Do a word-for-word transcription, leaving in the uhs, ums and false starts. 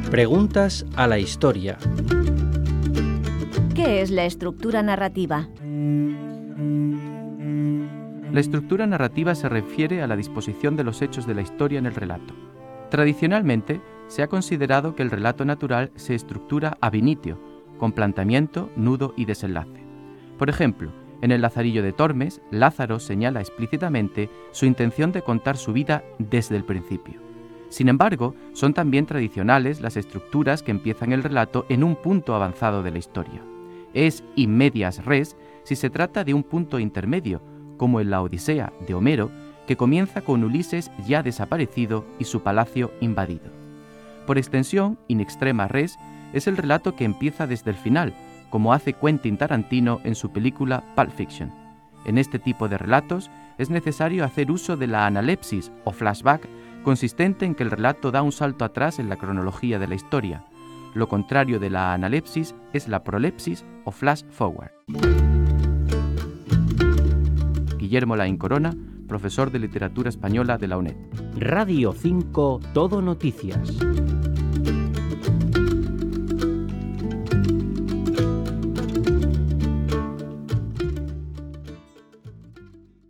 Preguntas a la historia. ¿Qué es la estructura narrativa? La estructura narrativa se refiere a la disposición de los hechos de la historia en el relato. Tradicionalmente, se ha considerado que el relato natural se estructura ab initio, con planteamiento, nudo y desenlace. Por ejemplo, en el Lazarillo de Tormes, Lázaro señala explícitamente su intención de contar su vida desde el principio. Sin embargo, son también tradicionales las estructuras que empiezan el relato en un punto avanzado de la historia. Es in medias res si se trata de un punto intermedio, como en la Odisea de Homero, que comienza con Ulises ya desaparecido y su palacio invadido. Por extensión, in extrema res, es el relato que empieza desde el final, como hace Quentin Tarantino en su película Pulp Fiction. En este tipo de relatos es necesario hacer uso de la analepsis o flashback, consistente en que el relato da un salto atrás en la cronología de la historia. Lo contrario de la analepsis es la prolepsis o flash forward. Guillermo Laín Corona, profesor de Literatura Española de la UNED. Radio cinco Todo Noticias.